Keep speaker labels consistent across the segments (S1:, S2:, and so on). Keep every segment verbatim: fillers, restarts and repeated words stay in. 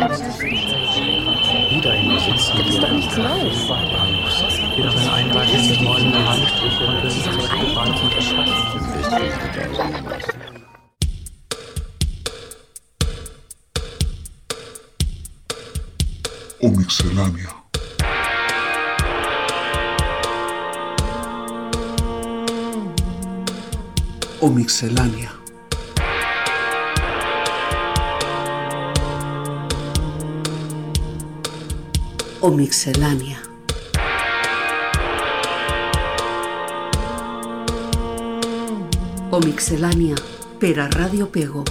S1: Wieder in der sitzen
S2: Das ist doch nichts Neues.
S1: Wieder auf ein einreichende goldene Handstriche und zur Bahn zum Verschaffen.
S3: O Mixelania. O Mixelania. O Mixelania. O Mixelania per a Ràdio Pego.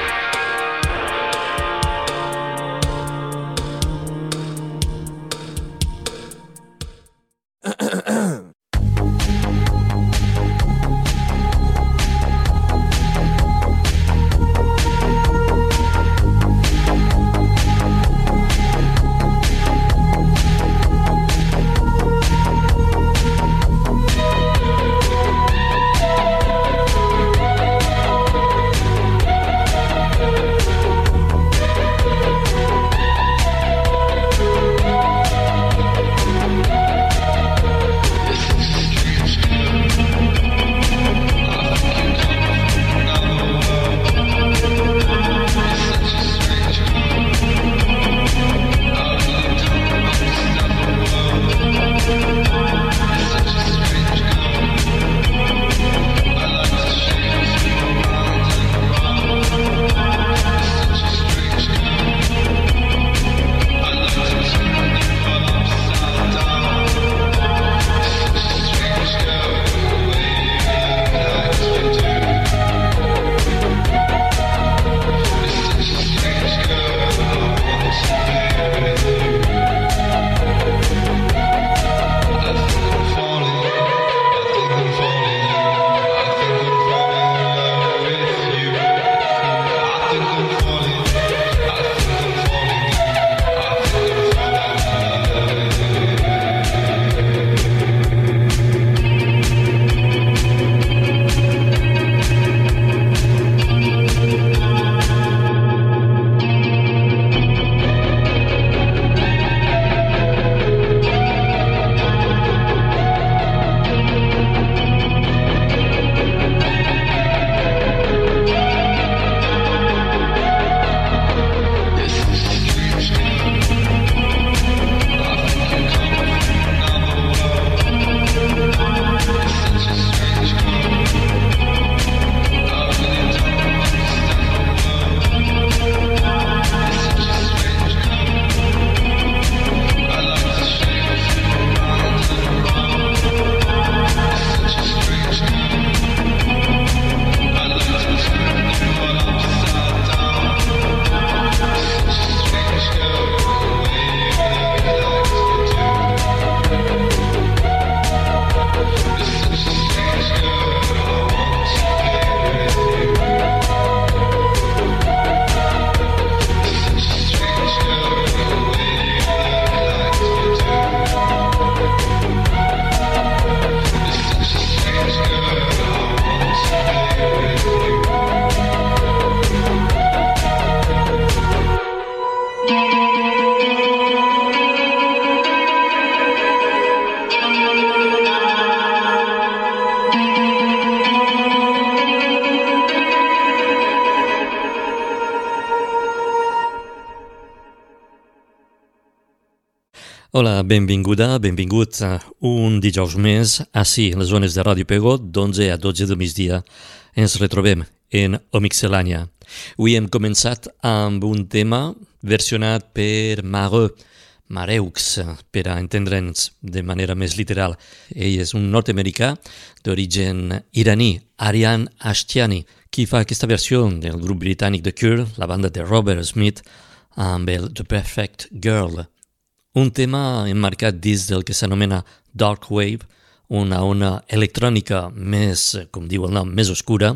S4: Hola, benvinguda, benvingut un dijous més ací, en les zones de Ràdio Pego, d'onze a dotze del migdia. Ens retrobem en O Mixelania. Avui hem començat amb un tema versionat per Mareux, Mareux, per a entendre'ns de manera més literal. Ell és un nord-americà d'origen iraní, Arian Ashtiani, qui fa aquesta versió del grup britànic The Cure, la banda de Robert Smith, amb el The Perfect Girl. Un tema emmarcat dins del que s'anomena Dark Wave, una ona electrònica més, com diu el nom, més oscura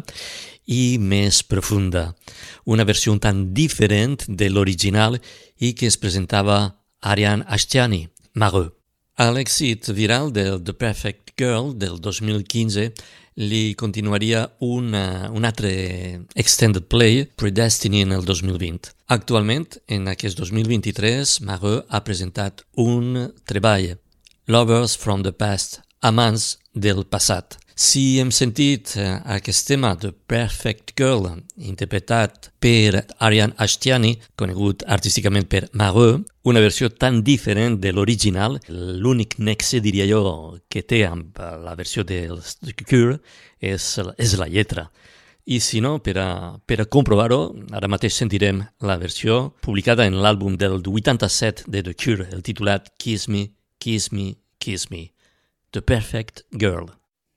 S4: i més profunda. Una versió un tant diferent de l'original i que es presentava Arian Ashtiani, Mareux. A l'èxit viral del The Perfect Girl del dos mil quinze li continuaria una, un altre extended play, Predestiny, en el dos mil vint. Actualment, en aquest dos mil vint-i-tres, Mareux ha presentat un treball, Lovers from the Past, amants del passat. Si hem sentit eh, aquest tema de Perfect Girl, interpretat per Ariane Ashtiani, conegut artísticament per Mareux, una versió tan diferent de l'original, l'únic nexe, diria jo, que té amb la versió de The Cure és, és la lletra. I si no, per a, per a comprovar-ho, ara mateix sentirem la versió publicada en l'àlbum del vuitanta-set de The Cure, el titulat Kiss Me, Kiss Me, Kiss Me, The Perfect Girl.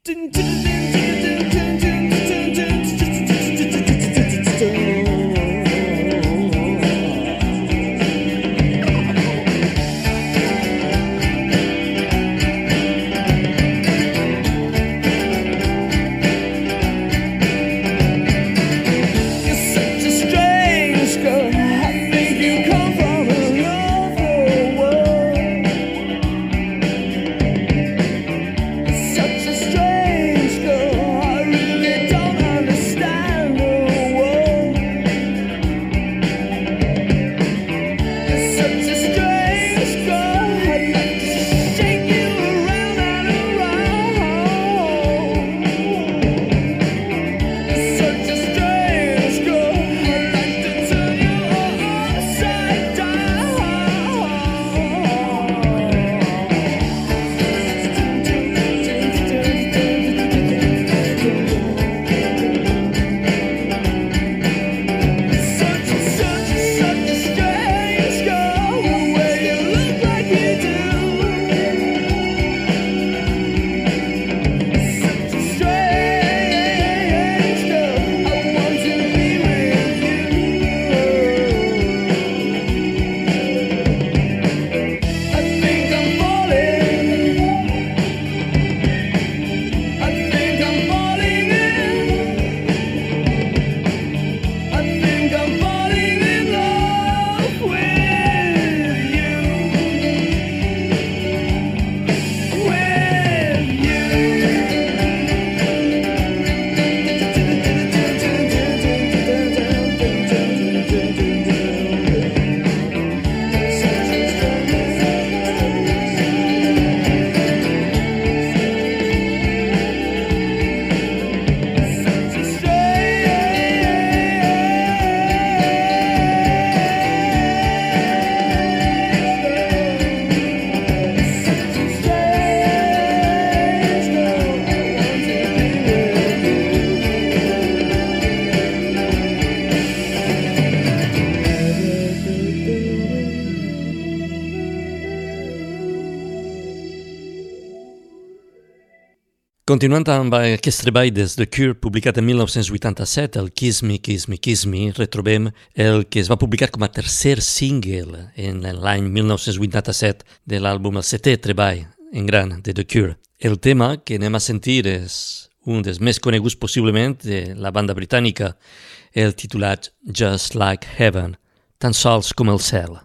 S4: Continuant amb aquest treball des The Cure, publicat en mil nou-cents vuitanta-set, el Kiss Me, Kiss Me, Kiss Me, retrobem el que es va publicar com a tercer single en l'any mil nou-cents vuitanta-set de l'àlbum, el setè treball en gran de The Cure. El tema que anem a sentir és un dels més coneguts possiblement de la banda britànica, el titulat Just Like Heaven, tan sols com el cel.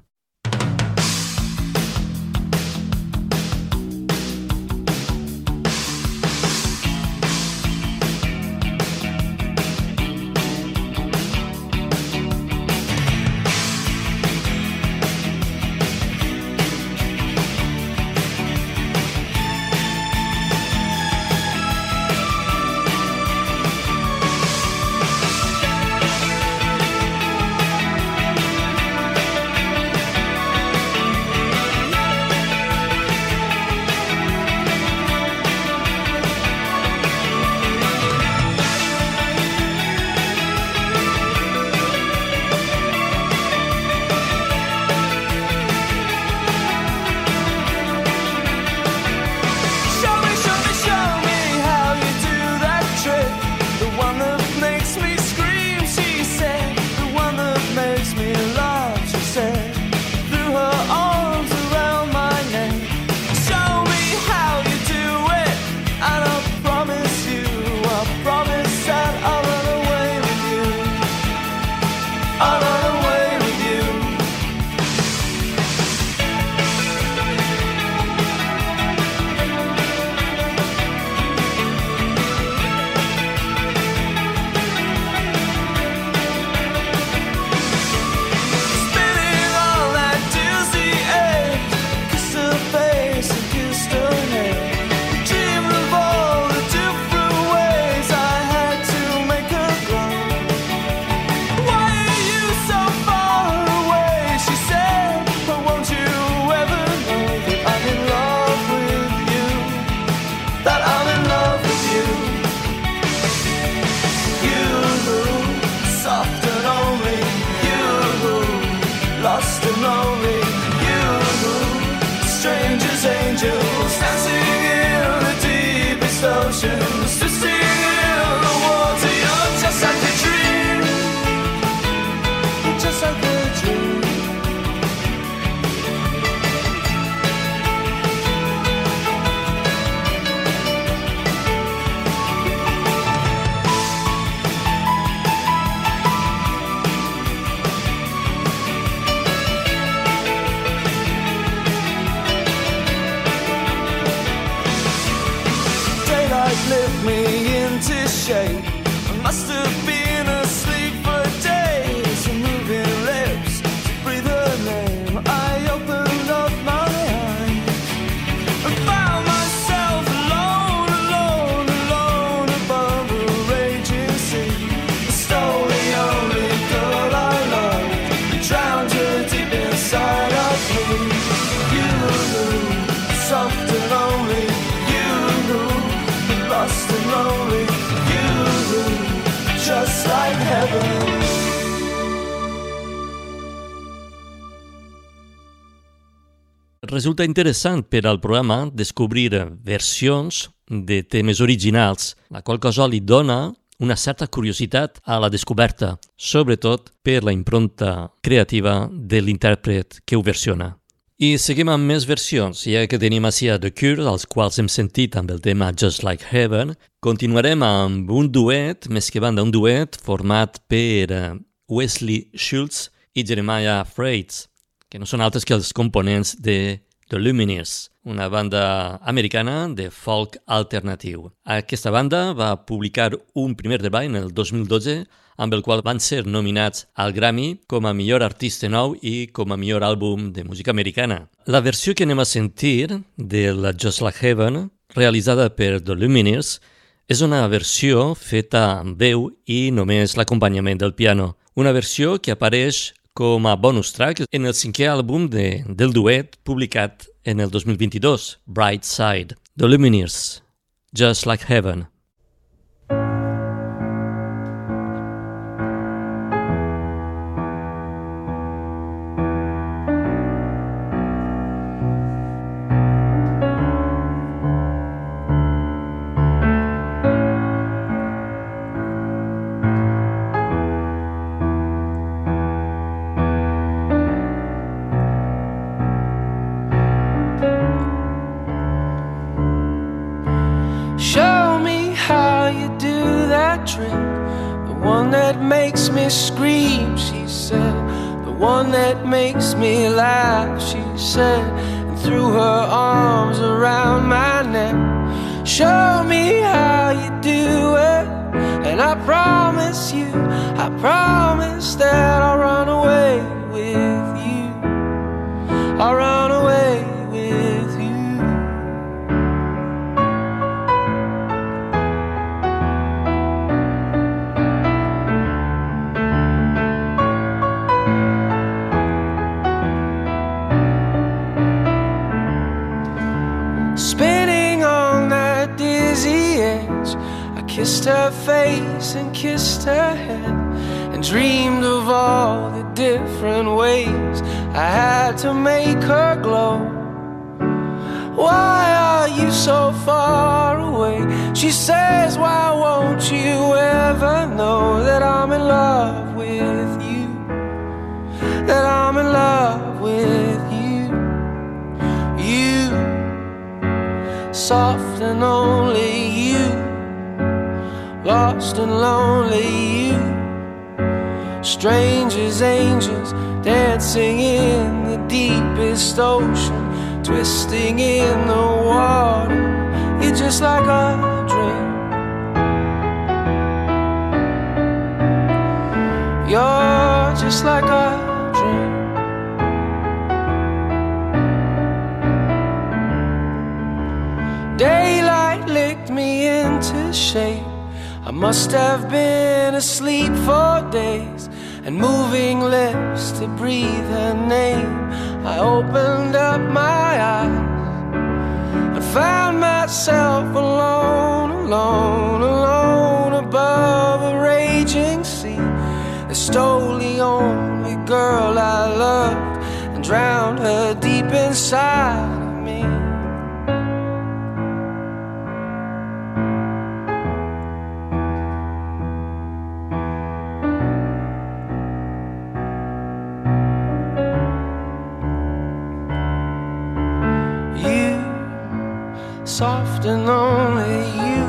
S4: resulta interessant per al programa descobrir versions de temes originals, la qual cosa li dona una certa curiositat a la descoberta, sobretot per la impronta creativa de l'intèrpret que ho versiona. I seguim amb més versions, ja que tenim així a The Cure, els quals hem sentit amb el tema Just Like Heaven. Continuarem amb un duet, més que banda un duet, format per Wesley Schultz i Jeremiah Freites, que no són altres que els components de The Lumineers, una banda americana de folk alternatiu. Aquesta banda va publicar un primer treball en el dos mil dotze, amb el qual van ser nominats al Grammy com a millor artista nou i com a millor àlbum de música americana. La versió que anem a sentir del Just Like Heaven, realitzada per The Lumineers, és una versió feta amb veu i només l'acompanyament del piano. Una versió que apareix com a bonus track en el cinquè àlbum de, del duet publicat en el dos mil vint-i-dos, Bright Side. The Lumineers, Just Like Heaven.
S2: Scream, she said, the one that makes me laugh, she said, and threw her arms around my neck. Show me how you do it, and I promise you, I promise that I'll run away with you, I'll run away with you. Kissed her face and kissed her head, and dreamed of all the different ways I had to make her glow. Why are you so far away? She says, why won't you ever know that I'm in love with you, that I'm in love with you. You, soft and only you, lost and lonely you, strangers, angels, dancing in the deepest ocean, twisting in the water. You're just like a dream. You're just like a dream. Daylight licked me into shape. I must have been asleep for days, and moving lips to breathe her name. I opened up my eyes and found myself alone, alone, alone above a raging sea that stole the only girl I loved and drowned her deep inside of me. Soft and only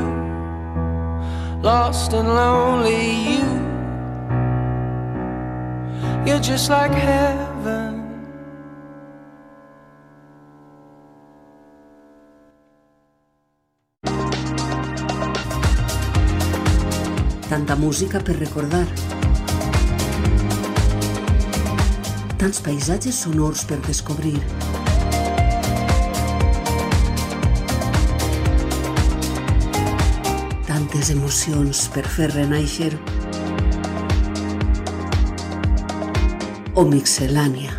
S2: you, lost and lonely you, you're just like heaven.
S3: Tanta música per recordar, tants paisatges sonors per descobrir. Tantes emocions per fer renaixer. O Mixelània.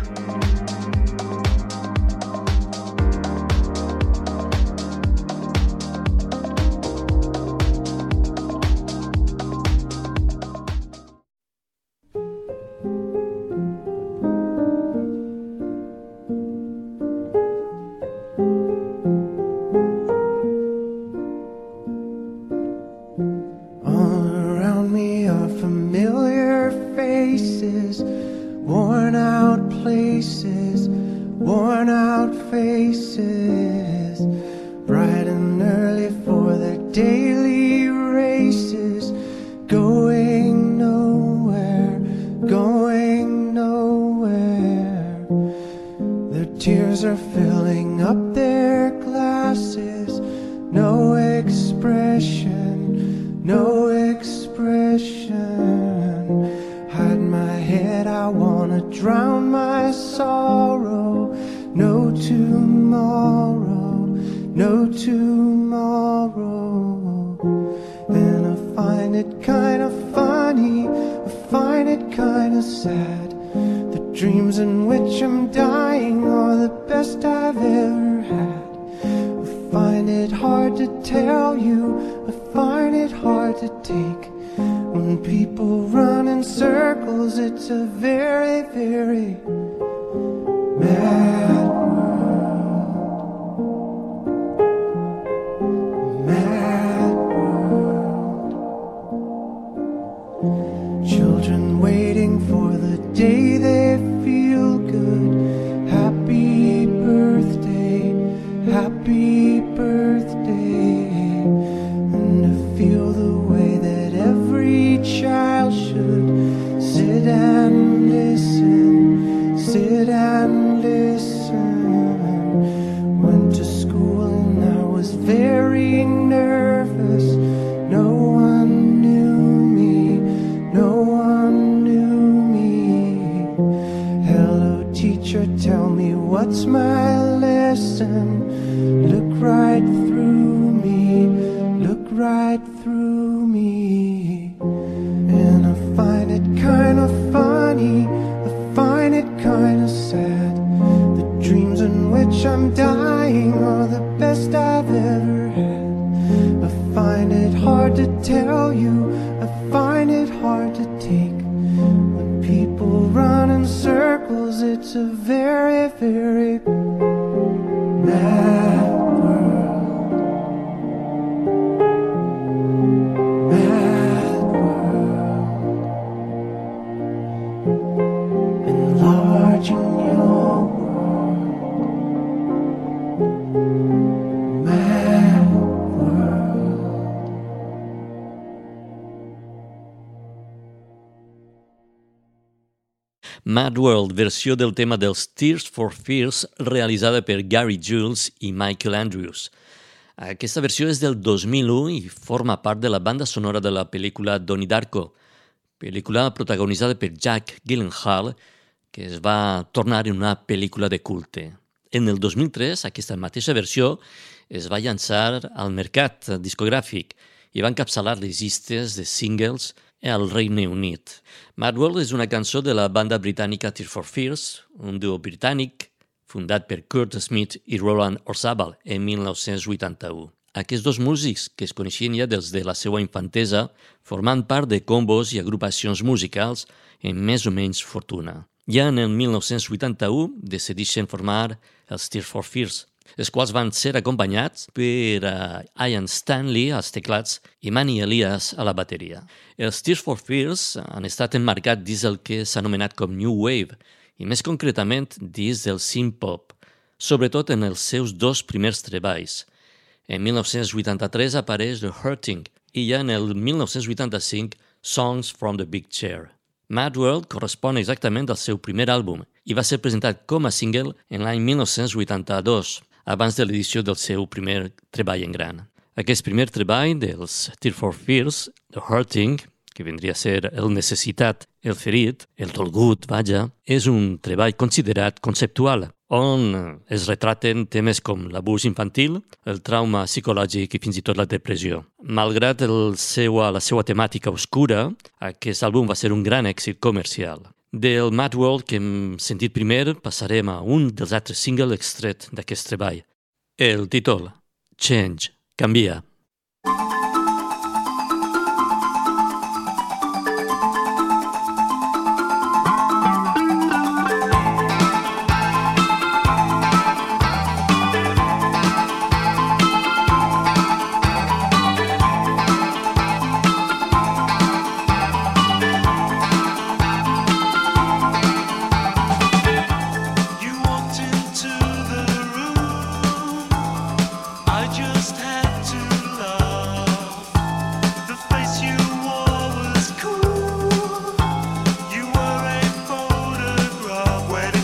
S2: places, worn out faces, bright and early for their daily races, going nowhere, going nowhere. Their tears are filling up their glasses, no expression, no expression. Hide my head, I wanna drown my sorrow. No tomorrow, no tomorrow. And I find it kinda funny, I find it kinda sad. The dreams in which I'm dying are the best I've ever had. I find it hard to tell you, I find it hard to take. When people run in circles, it's a very, very mad world. Mad world. Children waiting for the day they feel good. Happy birthday, happy birthday. And to feel the way that every child should sit and listen, sit and listen. Went to school and I was very nervous. No one knew me, no one knew me. Hello teacher, tell me what's my lesson. Look right through me, look right through me. And I find it kind of funny, I find it kind of sad. The dreams in which I'm dying are the best I've ever had. I find it hard to tell you, I find it hard to take. When people run in circles, it's a very, very mad world. Mad world. Enlarging your world. Mad world.
S4: Mad World, versió del tema dels Tears for Fears realitzada per Gary Jules i Michael Andrews. Aquesta versió és del dos mil u i forma part de la banda sonora de la pel·lícula Donnie Darko, pel·lícula protagonitzada per Jack Gyllenhaal, que es va tornar en una pel·lícula de culte. En el dos mil tres, aquesta mateixa versió es va llançar al mercat discogràfic i va encapçalar les llistes de singles al Regne Unit. Mad World és una cançó de la banda britànica Tears for Fears, un duo britànic fundat per Kurt Smith i Roland Orzabal en mil nou-cents vuitanta-u. Aquests dos músics, que es coneixien ja des de la seva infantesa, formant part de combos i agrupacions musicals amb més o menys fortuna. Ja en el mil nou-cents vuitanta-u decideixen formar els Tears for Fears, els quals van ser acompanyats per uh, Ian Stanley als teclats i Manny Elias a la bateria. Els Tears for Fears han estat emmarcats dins el que s'ha anomenat com New Wave, i més concretament dins del synth-pop, sobretot en els seus dos primers treballs. En mil nou-cents vuitanta-tres apareix The Hurting i ja en el mil nou-cents vuitanta-cinc Songs from the Big Chair. Mad World correspon exactament al seu primer àlbum i va ser presentat com a single en l'any mil nou-cents vuitanta-dos, abans de l'edició del seu primer treball en gran. Aquest primer treball dels Tears for Fears, The Hurting, que vindria a ser el necessitat, el ferit, el dolgut, vaja, és un treball considerat conceptual, on es retraten temes com l'abús infantil, el trauma psicològic i fins i tot la depressió. Malgrat el seua, la seva temàtica oscura, aquest àlbum va ser un gran èxit comercial. Del Mad World que hem sentit primer passarem a un dels altres singles extret d'aquest treball. El títol, Change, canvia.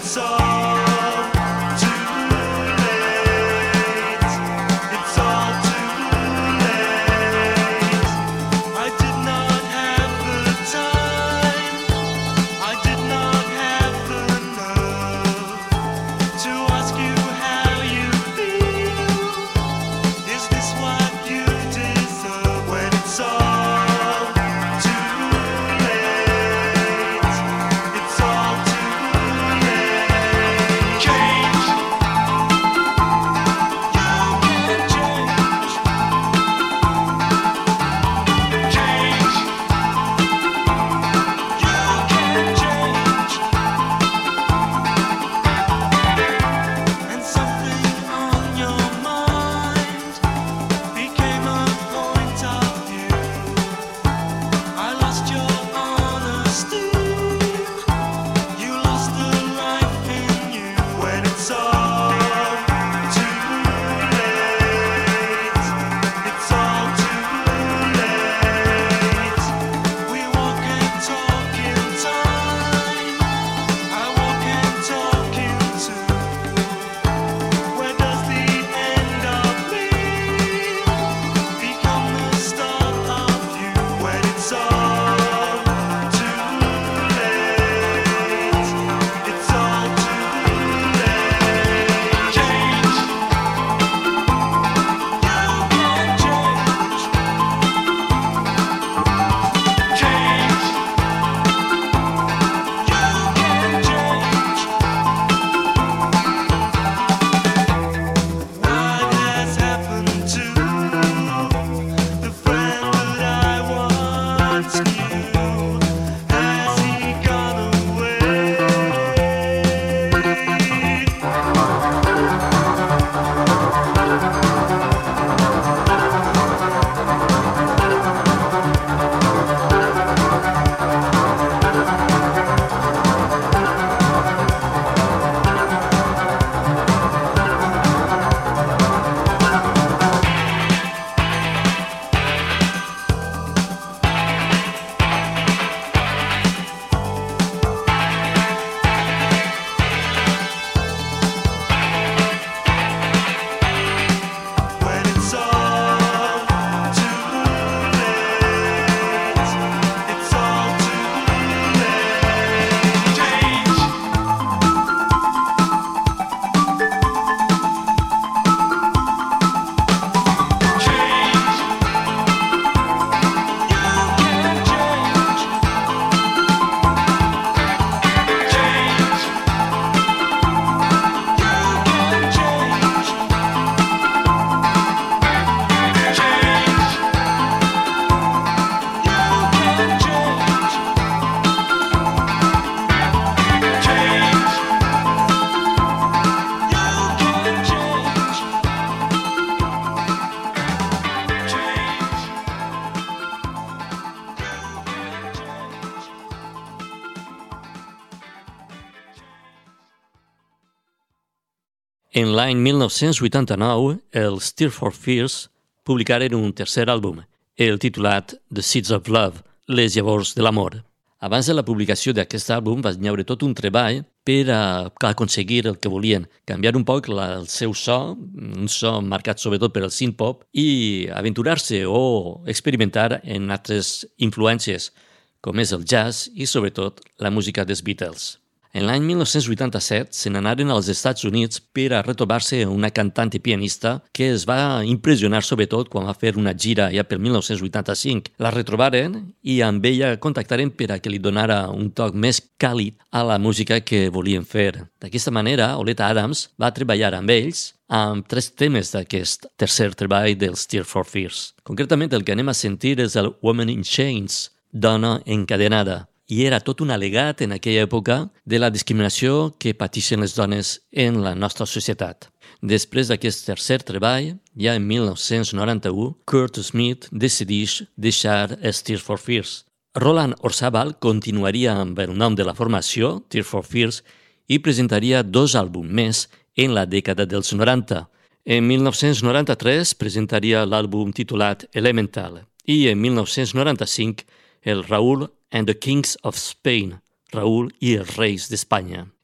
S4: En l'any mil nou-cents vuitanta-nou, els Tears for Fears publicaren un tercer àlbum, el titulat The Seeds of Love, les llavors de l'amor. Abans de la publicació d'aquest àlbum va haver tot un treball per a aconseguir el que volien, canviar un poc la, el seu so, un so marcat sobretot per el synth-pop, i aventurar-se o experimentar en altres influències, com és el jazz i sobretot la música dels Beatles. En l'any mil nou-cents vuitanta-set se n'anaren als Estats Units per a retrobar-se una cantant i pianista que es va impressionar sobretot quan va fer una gira ja per mil nou-cents vuitanta-cinc. La retrobaren i amb ella contactaren per a que li donara un toc més càlid a la música que volien fer. D'aquesta manera, Oleta Adams va treballar amb ells amb tres temes d'aquest tercer treball dels Tears for Fears. Concretament, el que anem a sentir és el Woman in Chains, Dona encadenada. I era tot un al·legat en aquella època de la discriminació que pateixen les dones en la nostra societat. Després d'aquest tercer treball, ja en mil nou-cents noranta-u, Kurt Smith decideix deixar els Tears for Fears. Roland Orzabal continuaria amb el nom de la formació, Tears for Fears, i presentaria dos àlbums més en la dècada dels noranta. En mil nou-cents noranta-tres presentaria l'àlbum titulat Elemental i en mil nou-cents noranta-cinc el Raúl and the Kings of Spain, Raúl i els Reis d'Espanya.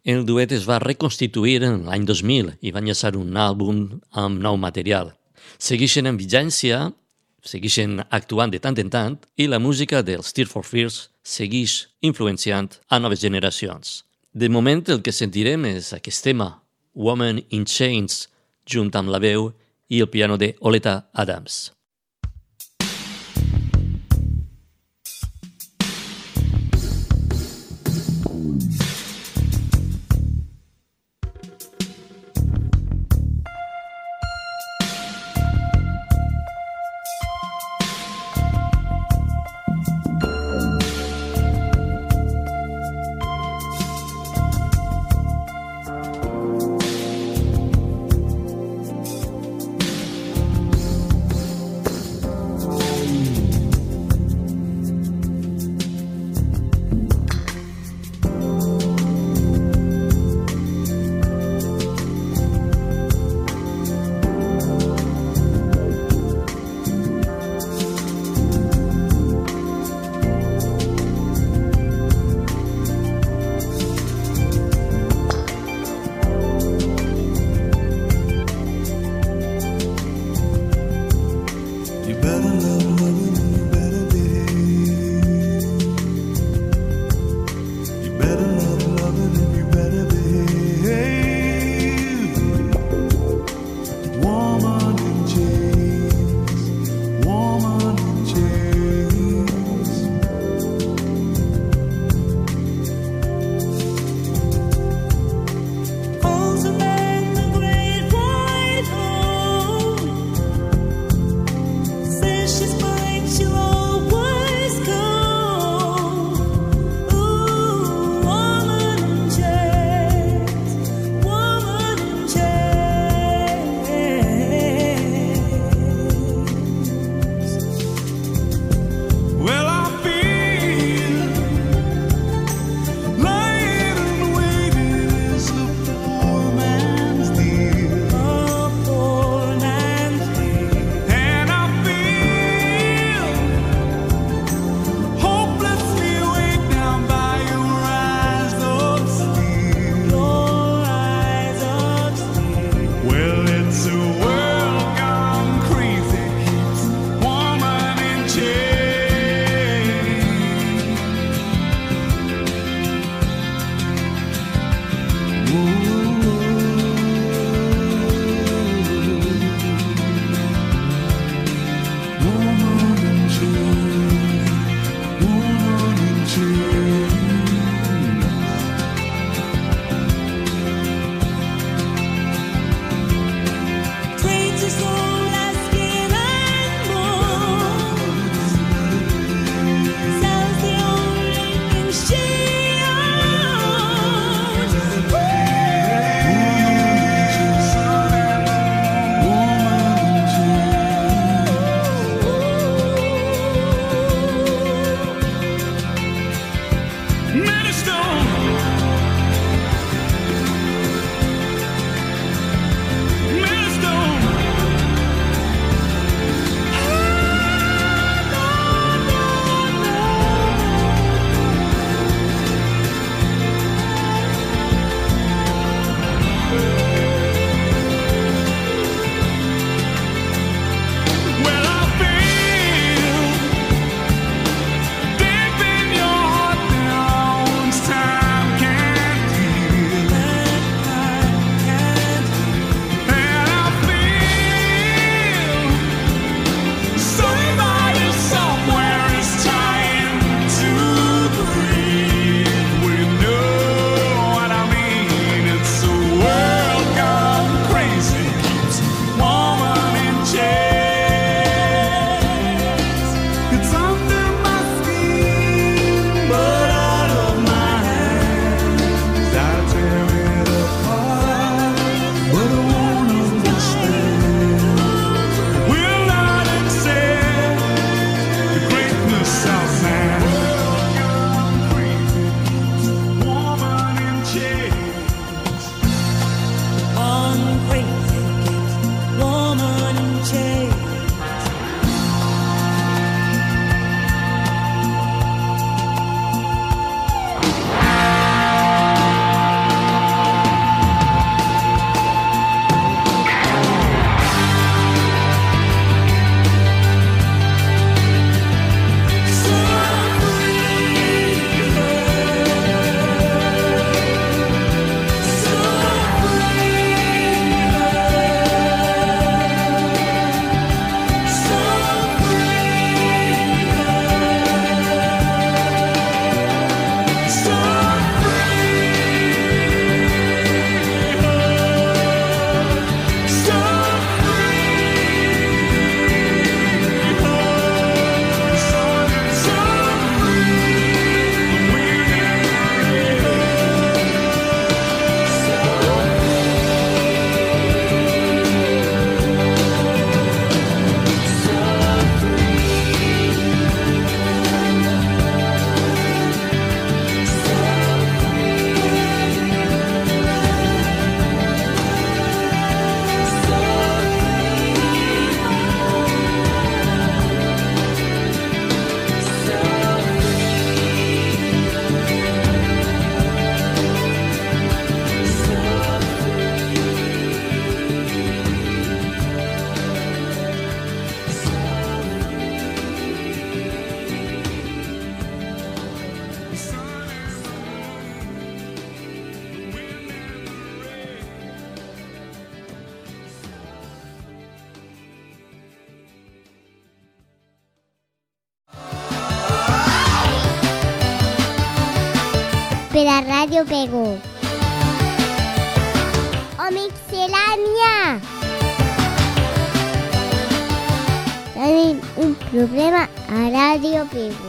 S4: El duet es va reconstituir l'any dos mil i van llançar un àlbum amb nou material. Segueixen en vigència, segueixen actuant de tant en tant i la música dels Tears for Fears segueix influenciant a noves generacions. De moment el que sentirem és aquest tema, Woman in Chains, junt amb la veu i el piano de Oleta Adams.
S5: per a Ràdio Pego. O Mixelània! Tenim un problema a Ràdio Pego.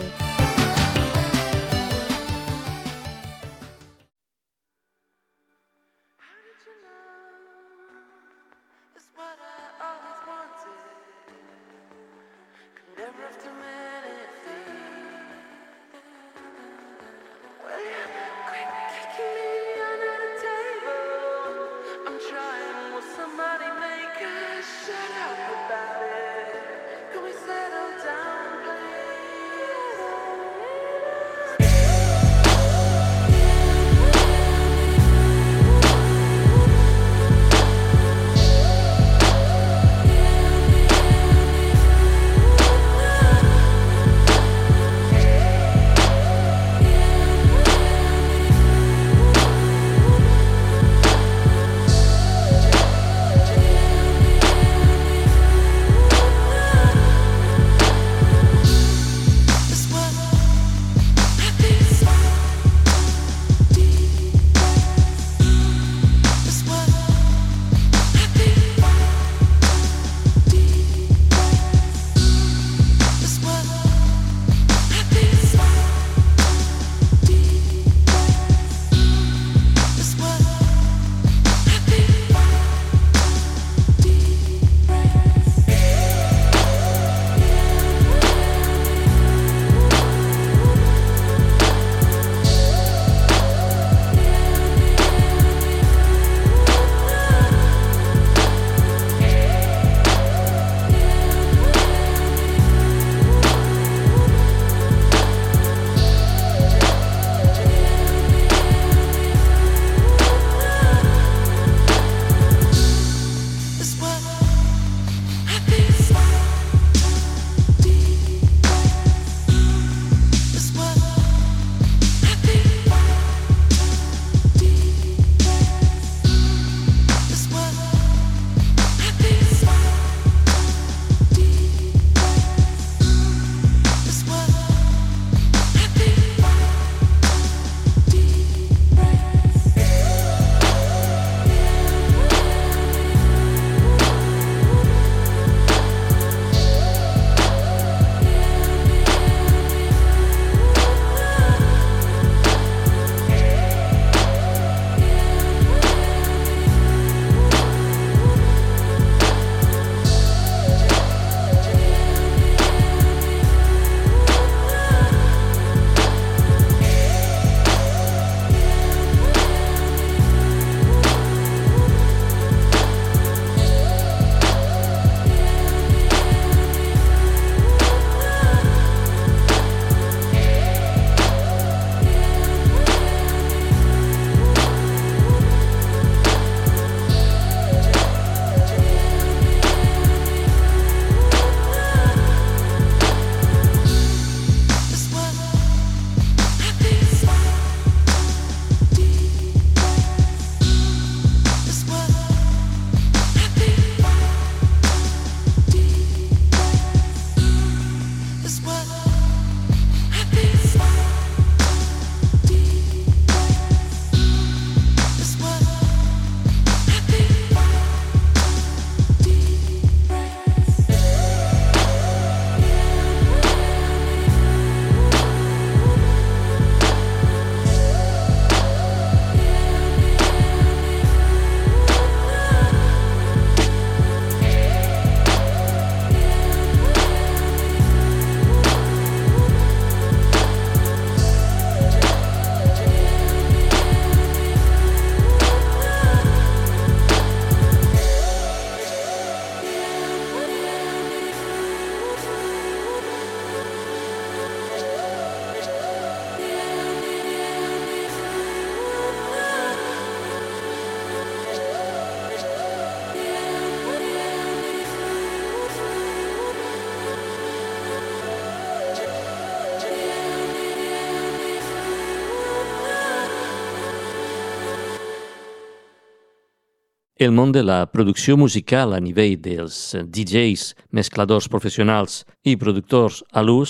S4: El món de la producció musical a nivell dels D Js, mescladors professionals i productors a l'ús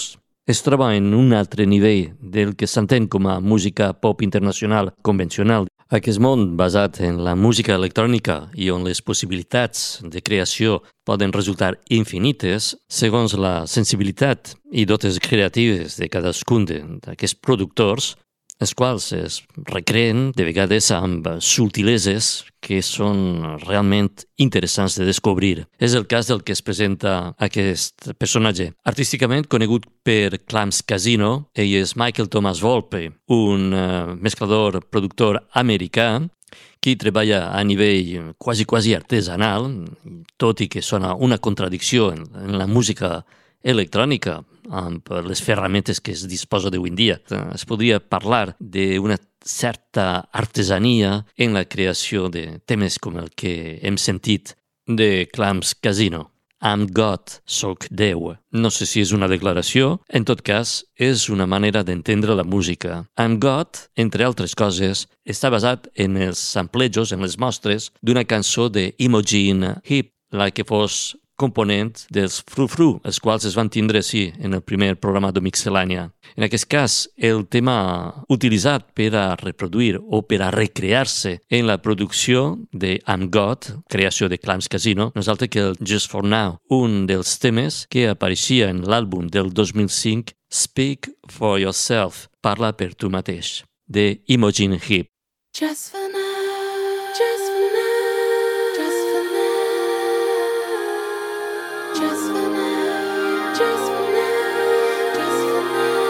S4: es troba en un altre nivell del que s'entén com a música pop internacional convencional. Aquest món basat en la música electrònica i on les possibilitats de creació poden resultar infinites segons la sensibilitat i dotes creatives de cadascun d'aquests productors, els quals es recreen de vegades amb subtileses que són realment interessants de descobrir. És el cas del que es presenta aquest personatge. Artísticament conegut per Clams Casino, ell és Michael Thomas Volpe, un uh, mesclador, productor americà qui treballa a nivell quasi, quasi artesanal, tot i que sona una contradicció en, en la música electrònica, amb les ferramentes que es disposa d'avui en dia. Es podria parlar d'una certa artesania en la creació de temes com el que hem sentit de Clams Casino. I'm God, soc Déu. No sé si és una declaració, en tot cas, és una manera d'entendre la música. I'm God, entre altres coses, està basat en els samplejos, en les mostres, d'una cançó de Imogen Heap, la que fos component dels Fru Fru, els quals es van tindre, sí, en el primer programa de Mixelània. En aquest cas, el tema utilitzat per a reproduir o per a recrear-se en la producció de I'm God, creació de Clams Casino, no és altre que el Just For Now, un dels temes que apareixia en l'àlbum del dos mil cinc Speak For Yourself, parla per tu mateix, de Imogen Heap.
S2: Just for now, just for now, just for now, just for now, just for now, just for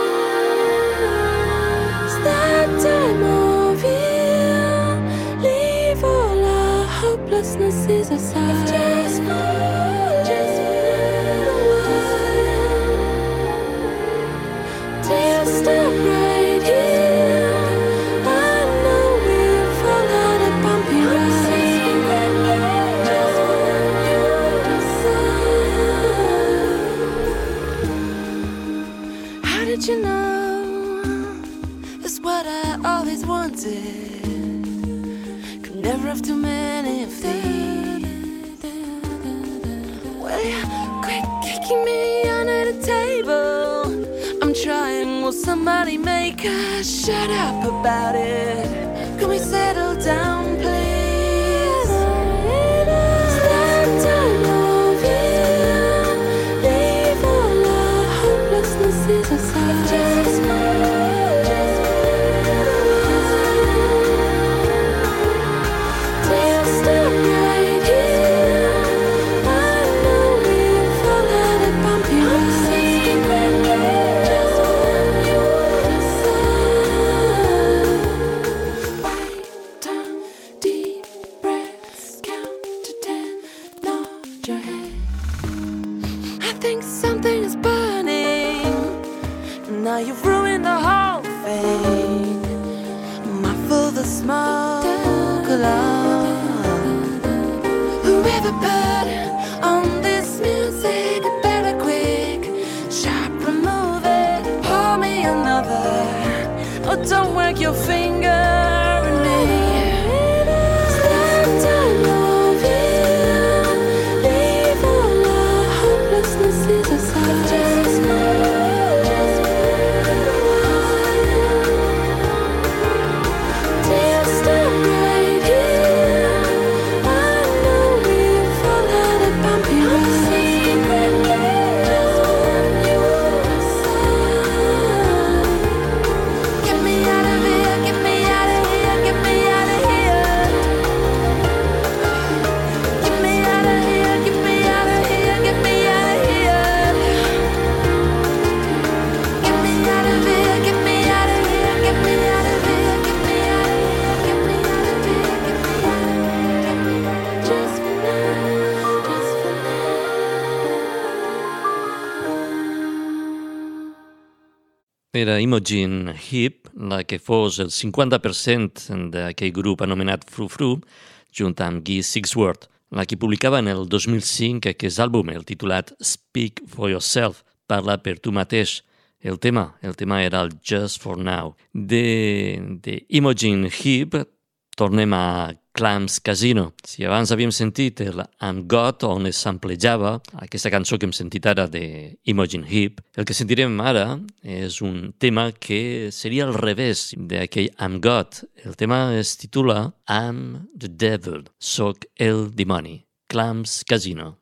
S2: now. It's that time of year, leave all our hopelessnesses aside. Just for, just for now, till you step right here. Did you know that's what I always wanted? Could never have too many of these. Well, you quit kicking me under the table. I'm trying, will somebody make us shut up about it? Can we settle down, please? It's that time of year, leave all our hopelessnesses aside. Now you've ruined the whole thing. Muffle the smoke alarm. Whoever put on this music, better quick, sharp remove it, pour me another. Oh, don't work your finger at me. It's that time of year, leave all our hopelessnesses aside. Just era Imogen Heap, la que fos el cinquanta per cent d'aquell grup anomenat Fru Fru, junt amb Guy Sigsworth, la que publicava en el dos mil cinc aquest àlbum, el titulat Speak For Yourself, parla per tu mateix. El tema, el tema era el Just For Now. De, de Imogen Heap tornem a
S4: Clams Casino. Si abans havíem sentit el I'm God, on es samplejava aquesta cançó que hem sentit ara de Imogen Heap, el que sentirem ara és un tema que seria al revés d'aquell I'm God. El tema es titula I'm the Devil, soc el dimoni. Clams Casino.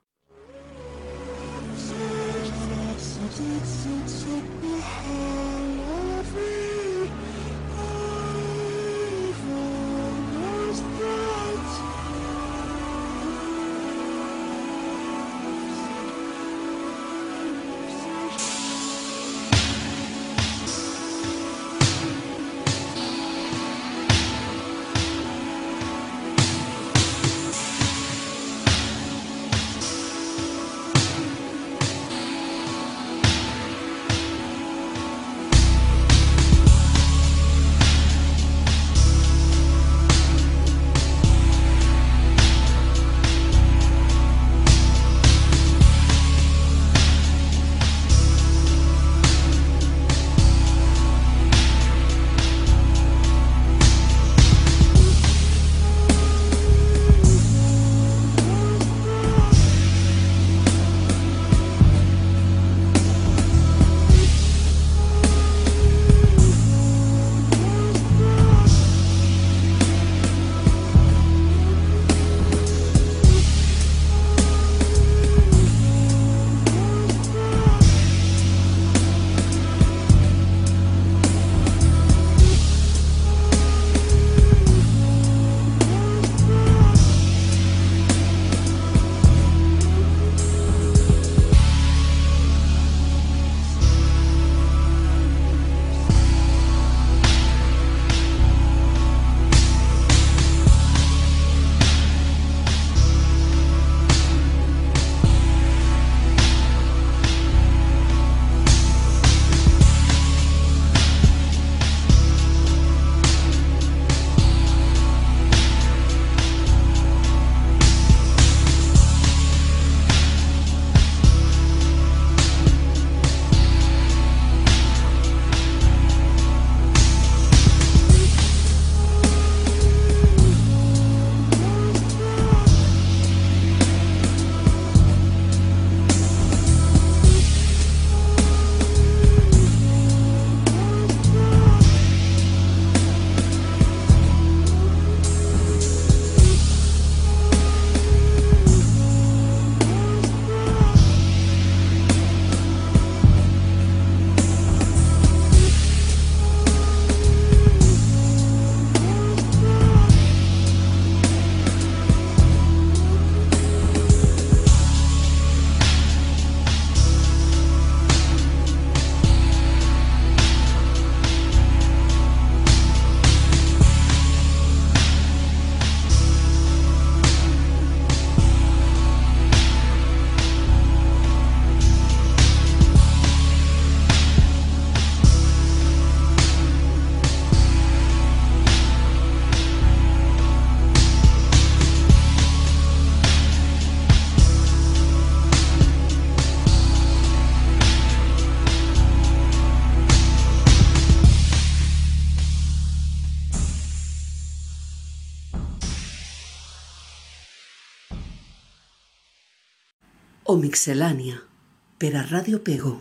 S3: o Mixelània per a Ràdio Pego.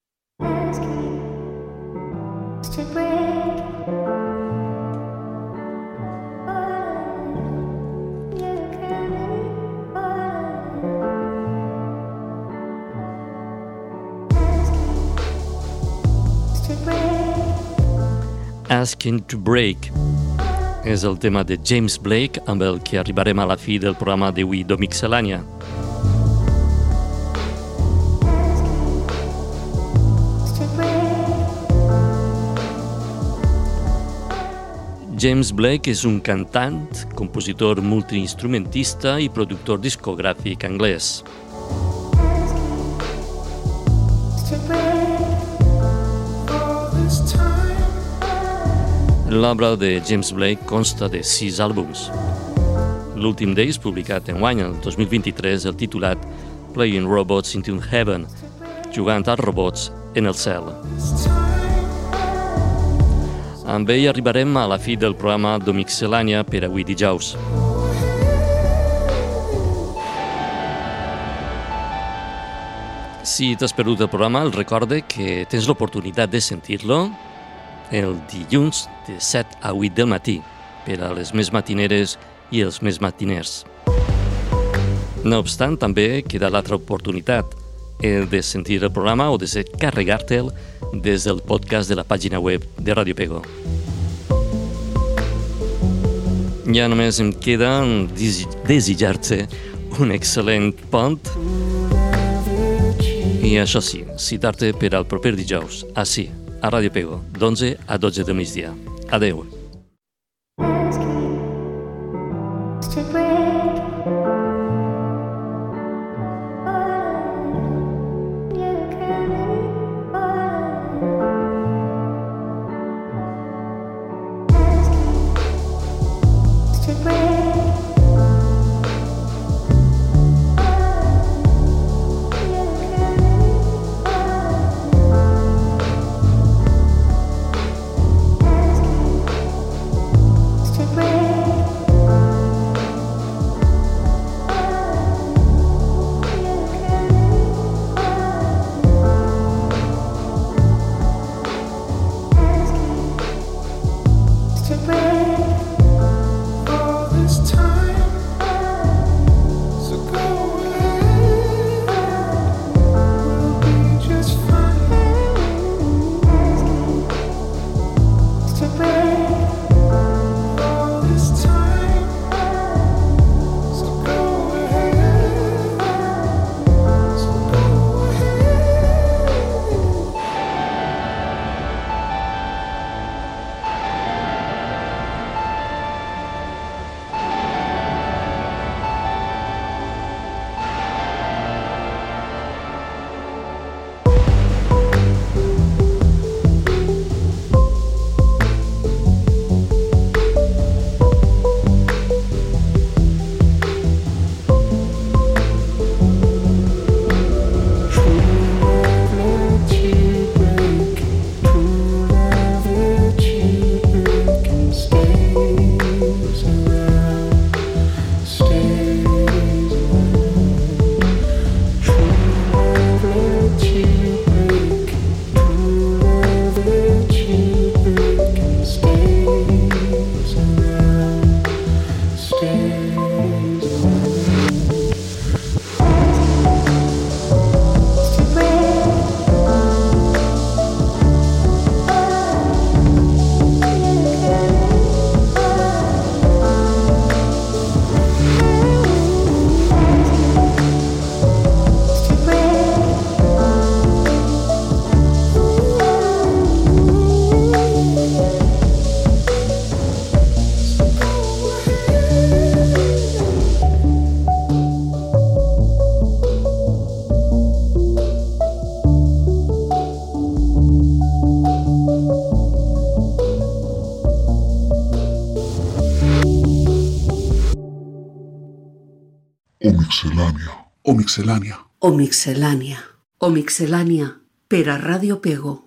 S4: Asking to Break és el tema de James Blake amb el que arribarem a la fi del programa d'avui de Mixelània. James Blake és un cantant, compositor multiinstrumentista i productor discogràfic anglès. L'obra de James Blake consta de sis àlbums. L'últim d'ells, publicat enguany, el dos mil vint-i-tres, el titulat Playing Robots into Heaven, jugant als robots en el cel. Amb ell arribarem a la fi del programa de Mixelània per avui dijous. Si t'has perdut el programa, el recorde que tens l'oportunitat de sentir-lo el dilluns de set a vuit del matí per a les més matineres i els més matiners. No obstant, també queda l'altra oportunitat, el de sentir el programa o de descarregar-te'l des del podcast de la pàgina web de Ràdio Pego. Ja només em queda desitjar-te un excel·lent pont i això sí, citar-te per al proper dijous, així, a Ràdio Pego, d'onze a dotze del migdia. Adeu.
S6: Omixelània.
S3: Omixelània. Omixelània per a Ràdio Pego.